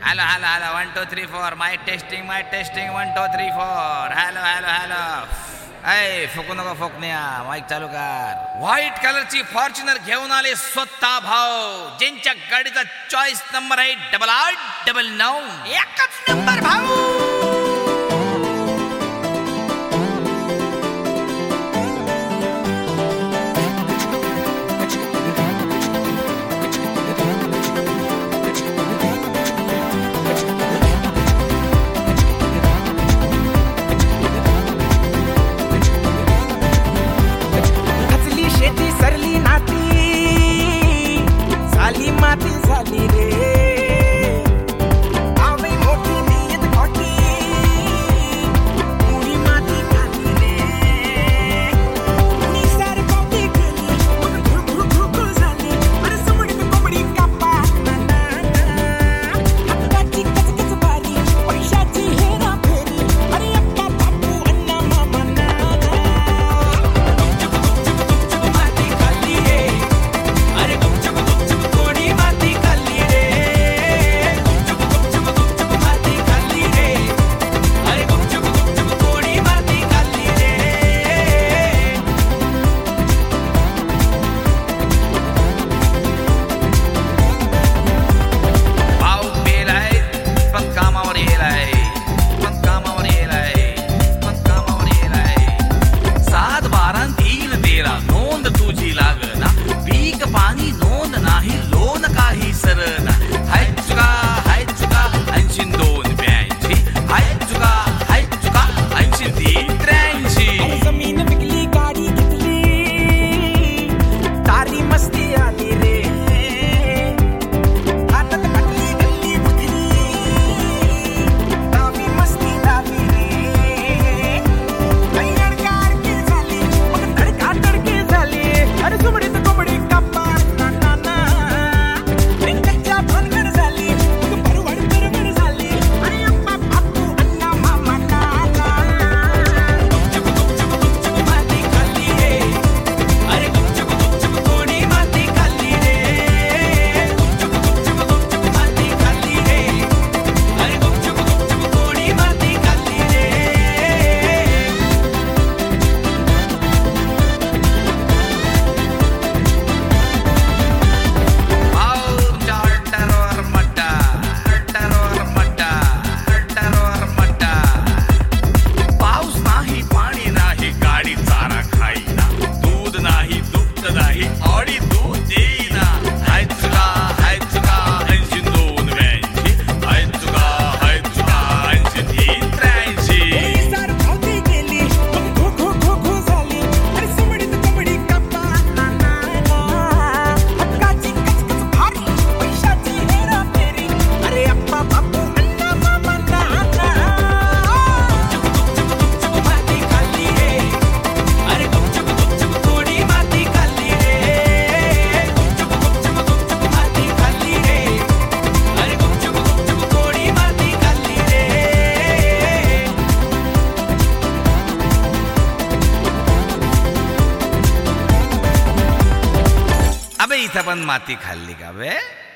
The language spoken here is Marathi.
Hello hello hello 1 2 3 4 mic testing 1 2 3 4 hello hello hello. ऐ फुकू नको फोकण्या, माईक चालू कर. व्हाईट कलरची फॉर्च्युनर घेऊन आले स्वतः भाऊ, ज्यांच्या गाडीचा चॉईस नंबर आहे 8899. एकच नंबर भाऊ. माती झाली रे आवे मोठी नियत खोटी मुली माती खाली रे निसार पावती गेली भुरभुर झाली अरे समडी कोंबडी कापा हाताची कचकच बारी पैशाची हेरा फेरी अरे अप्पा बापू अण्णा मामा ना माती खाली रे अरे इथं पण माती खाल्ली का बे.